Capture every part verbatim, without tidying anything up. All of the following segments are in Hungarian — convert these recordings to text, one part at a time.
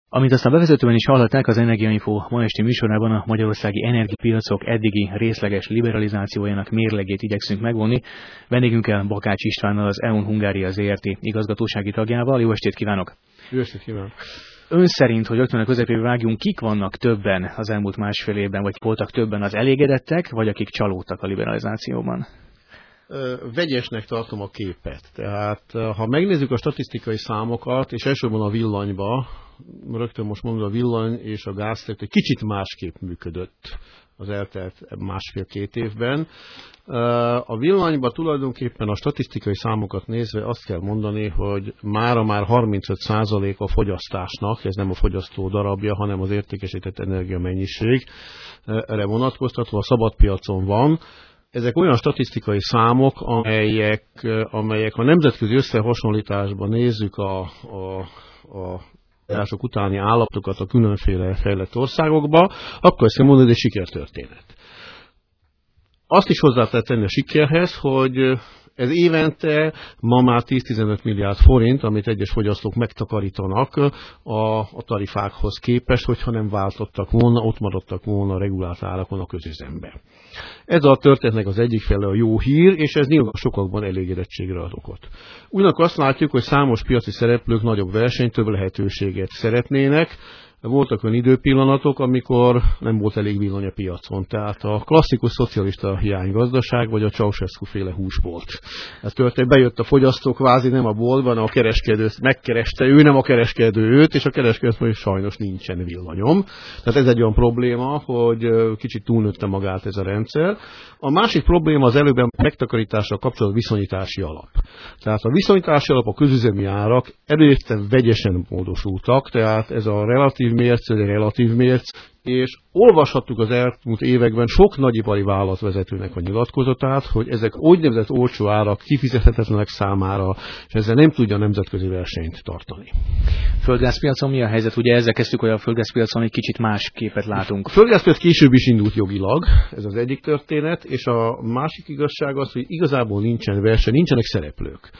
Amint aztán bevezetőben is hallhatták, az Energiainfo ma esti műsorában a magyarországi energiapiacok eddigi részleges liberalizációjának mérlegét igyekszünk megvonni. Vendégünkkel Bakács Istvánnal, az e on Hungária Zé er té igazgatósági tagjával. Jó estét kívánok! Jó estét kívánok! Ön szerint, hogy rögtön a közepébe vágjunk, kik vannak többen az elmúlt másfél évben, vagy voltak többen az elégedettek, vagy akik csalódtak a liberalizációban? Vegyesnek tartom a képet. Tehát ha megnézzük a statisztikai számokat, és elsősorban a villanyba, rögtön most mondom, a villany és a gázszektor egy kicsit másképp működött az eltelt másfél-két évben. A villanyban tulajdonképpen a statisztikai számokat nézve azt kell mondani, hogy mára már harmincöt százalék a fogyasztásnak, ez nem a fogyasztó darabja, hanem az értékesített energiamennyiség, erre vonatkoztatva a szabadpiacon van. Ezek olyan statisztikai számok, amelyek, amelyek a nemzetközi összehasonlításban nézzük a, a, a mások utáni állaptokat a különféle fejlett országokba, akkor ezt kell mondani, hogy egy sikertörténet. Azt is hozzá kell tenni a sikerhez, hogy ez évente ma már tíz-tizenöt milliárd forint, amit egyes fogyasztók megtakarítanak a, a tarifákhoz képest, hogyha nem váltottak volna, ott maradtak volna a regulált árakon a közüzemben. Ez a történetnek az egyik fele a jó hír, és ez nyilván sokakban elégedettségre ad okot. Ugyanakkor azt látjuk, hogy számos piaci szereplők nagyobb versenyt, több lehetőséget szeretnének. Voltak olyan időpillanatok, amikor nem volt elég villany a piacon. Tehát a klasszikus szocialista hiánygazdaság, vagy a Ceausescu-féle húsbolt. Ez történt, bejött a fogyasztó kvázi nem a boltban, a kereskedő megkereste, ő nem a kereskedő őt, és a kereskedő mondja, hogy sajnos nincsen villanyom. Tehát ez egy olyan probléma, hogy kicsit túlnőtte magát ez a rendszer. A másik probléma az előbben megtakarítással kapcsolatban viszonyítási alap. Tehát a viszonyítási alap, a közüzemi árak előtte vegyesen módosultak, tehát ez a relatív mérc, egy relatív mérc, és olvashattuk az elmúlt években sok nagyipari vállalatvezetőnek a nyilatkozatát, hogy ezek úgynevezett olcsó árak kifizethetetlenek számára, és ezzel nem tudja a nemzetközi versenyt tartani. Földgázpiacon mi a helyzet? Ugye ezzel kezdtük, hogy a földgázpiacon egy kicsit más képet látunk. A földgázpiac később is indult jogilag, ez az egyik történet, és a másik igazság az, hogy igazából nincsen verseny, nincsenek szereplők.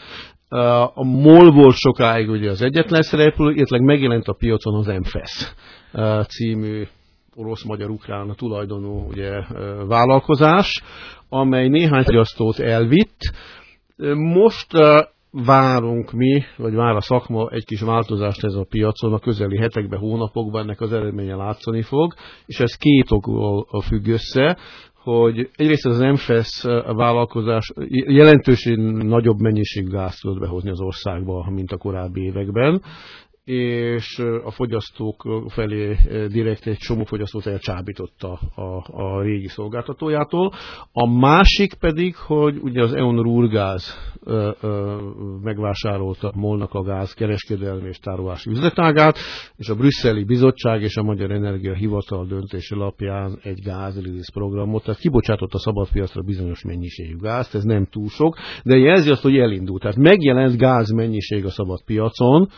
A MOL volt sokáig ugye az egyetlen szereplő, illetve megjelent a piacon az em fesz című orosz-magyar-ukrán tulajdonú ugye, vállalkozás, amely néhány fogyasztót elvitt. Most várunk mi, vagy vár a szakma egy kis változást ez a piacon, a közeli hetekben, hónapokban ennek az eredménye látszani fog, és ez két okból függ össze, hogy egyrészt az em fesz vállalkozás jelentősen nagyobb mennyiségű gázt tudott behozni az országba, mint a korábbi években, és a fogyasztók felé direkt egy csomó fogyasztót elcsábította a, a régi szolgáltatójától. A másik pedig, hogy ugye az e on Rurgáz ö, ö, megvásárolta MOL-nak a gáz kereskedelmi és tárolási üzletágát, és a brüsszeli bizottság és a Magyar Energia Hivatal döntése alapján egy gázlease programot, tehát kibocsátott a szabadpiacra bizonyos mennyiségű gázt, ez nem túl sok, de jelzi azt, hogy elindult. Tehát megjelent gázmennyiség a szabadpiacon,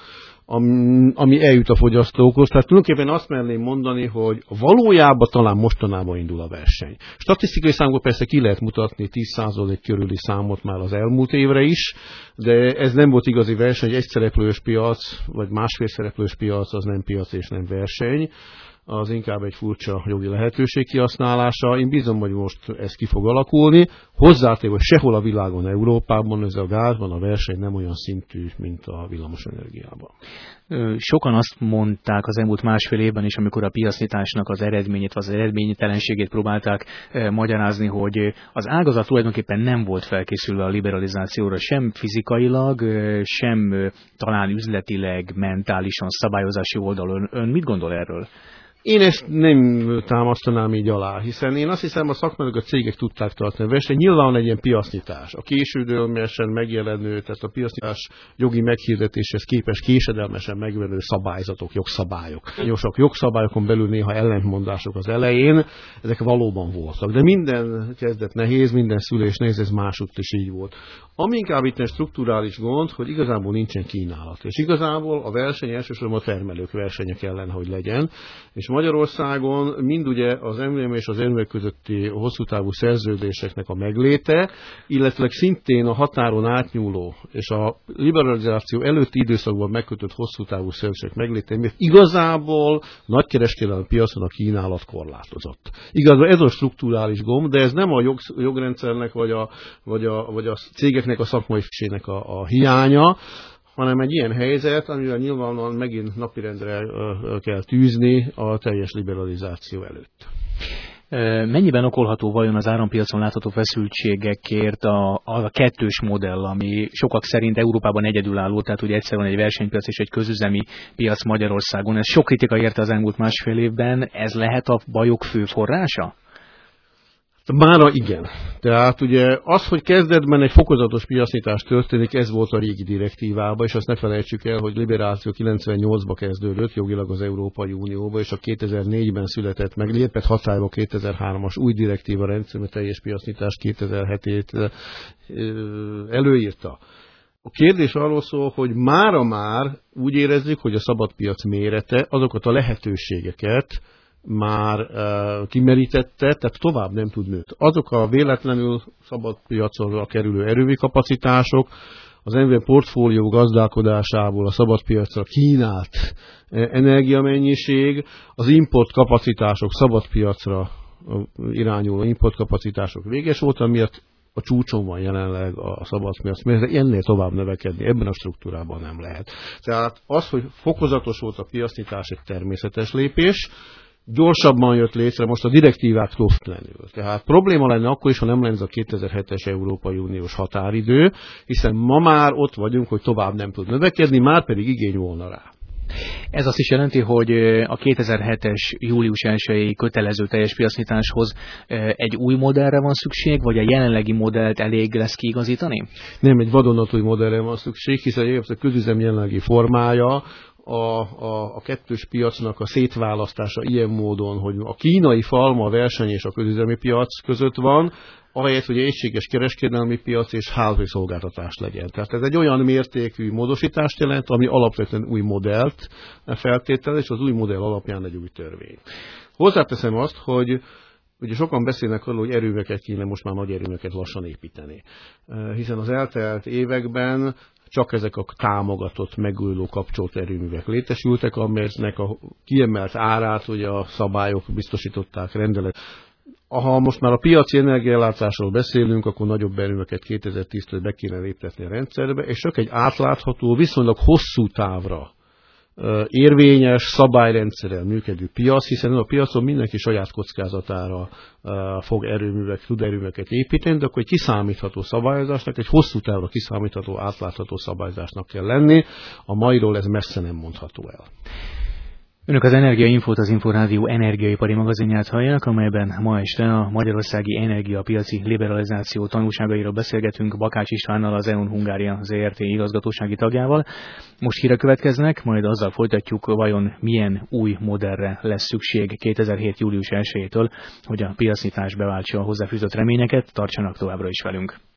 ami eljut a fogyasztókhoz. Tehát tulajdonképpen azt merném mondani, hogy valójában talán mostanában indul a verseny. Statisztikai számokból persze ki lehet mutatni tíz százalék körüli számot már az elmúlt évre is, de ez nem volt igazi verseny, egy egyszereplős piac, vagy másfél szereplős piac, az nem piac és nem verseny. Az inkább egy furcsa jogi lehetőség kihasználása. Én bízom, hogy most ez ki fog alakulni. Hozzátéve, hogy sehol a világon, Európában, ez a gázban a verseny nem olyan szintű, mint a villamosenergiában. Sokan azt mondták az elmúlt másfél évben is, amikor a piacnyitásnak az eredményét, az eredménytelenségét próbálták eh, magyarázni, hogy az ágazat tulajdonképpen nem volt felkészülve a liberalizációra, sem fizikailag, eh, sem eh, talán üzletileg, mentálisan, szabályozási oldalon. Ön mit gondol erről? Én ezt nem támasztanám így alá, hiszen én azt hiszem, a szakmának a cégek tudták tartani a versenyt. Nyilván egy ilyen piacnyitás. A késődelmesen megjelenő, tehát a piacnyitás jogi meghirdetéshez képes késedelmesen megjelenő szabályzatok, jogszabályok. Nagyon sok jogszabályokon belül néha ellentmondások az elején, ezek valóban voltak. De minden kezdet nehéz, minden szülés nehéz, ez másutt is így volt. Ami inkább itt egy strukturális gond, hogy igazából nincsen kínálat. És igazából a verseny elsősorban a termelők versenye kellene, hogy legyen, és Magyarországon mind ugye az em vé em és az en vé közötti hosszú távú szerződéseknek a megléte, illetve szintén a határon átnyúló és a liberalizáció előtti időszakban megkötött hosszú távú szerződések megléte, mert igazából nagykereskedelmi piacon a kínálat korlátozott. Igazából ez a strukturális gomb, de ez nem a jog, jogrendszernek vagy a, vagy, a, vagy a cégeknek a szakmai fisének a, a hiánya, hanem egy ilyen helyzet, amivel nyilvánvalóan megint napirendre kell tűzni a teljes liberalizáció előtt. Mennyiben okolható vajon az árampiacon látható feszültségekért a, a kettős modell, ami sokak szerint Európában egyedülálló, tehát ugye egyszer van egy versenypiac és egy közüzemi piac Magyarországon. Ez sok kritika érte az elmúlt másfél évben, ez lehet a bajok fő forrása? Mára igen. Tehát ugye az, hogy kezdetben egy fokozatos piacnyitás történik, ez volt a régi direktívában, és azt ne felejtsük el, hogy liberáció kilencvennyolcban kezdődött jogilag az Európai Unióba, és a kétezer-négyben született meg, lépett hatályba kétezer-hármas új direktíva rendszer, mert teljes piacnyitás kétezer-hetét előírta. A kérdés arról szól, hogy mára már úgy érezzük, hogy a szabadpiac mérete azokat a lehetőségeket már uh, kimerítette, tehát tovább nem tud nőtt. Azok a véletlenül szabad piacra kerülő erővi kapacitások, az en vé portfólió gazdálkodásából a szabad piacra kínált energiamennyiség, az import kapacitások, szabad piacra irányuló import kapacitások véges volt, amiért a csúcson van jelenleg a szabad piac, mert ennél tovább növekedni ebben a struktúrában nem lehet. Tehát az, hogy fokozatos volt a piacnyitás, egy természetes lépés, gyorsabban jött létre most a direktíváktól függetlenül. Tehát probléma lenne akkor is, ha nem lenne a kétezer-hetes Európai Uniós határidő, hiszen ma már ott vagyunk, hogy tovább nem tud növekedni, már pedig igény volna rá. Ez azt is jelenti, hogy a kétezer-hetes július elsejei kötelező teljes piacnyitáshoz egy új modellre van szükség, vagy a jelenlegi modellt elég lesz kiigazítani? Nem, egy vadonatúj modellre van szükség, hiszen a közüzem jelenlegi formája, A, a, a kettős piacnak a szétválasztása ilyen módon, hogy a kínai falma, a verseny és a közüzemi piac között van, ahelyett, hogy egységes kereskedelmi piac és hálózati szolgáltatás legyen. Tehát ez egy olyan mértékű módosítást jelent, ami alapvetően új modellt feltétel, és az új modell alapján egy új törvény. Hozzáteszem azt, hogy ugye sokan beszélnek arról, hogy erőműveket kéne most már nagy erőműveket lassan építeni. Hiszen az eltelt években csak ezek a támogatott, megújuló kapcsolt erőművek létesültek, amelynek a kiemelt árát ugye a szabályok biztosították, rendelet. Ha most már a piaci energiaellátásról beszélünk, akkor nagyobb erőműveket kétezer-tíztől be kéne léptetni a rendszerbe, és csak egy átlátható, viszonylag hosszú távra érvényes, szabályrendszerrel működő piac, hiszen a piacon mindenki saját kockázatára fog erőművek, tud erőműveket építeni, de akkor egy kiszámítható szabályozásnak, egy hosszú távra kiszámítható, átlátható szabályozásnak kell lenni. A mairól ez messze nem mondható el. Önök az Energiainfót, az Inforádió energiaipari magazinját hallják, amelyben ma este a magyarországi energiapiaci liberalizáció tanulságairól beszélgetünk Bakács Istvánnal, az e on Hungária zé er té igazgatósági tagjával. Most hírek következnek, majd azzal folytatjuk, vajon milyen új modellre lesz szükség kétezer-hét július elsejétől, hogy a piacnyitás beváltsa a hozzáfűzött reményeket. Tartsanak továbbra is velünk!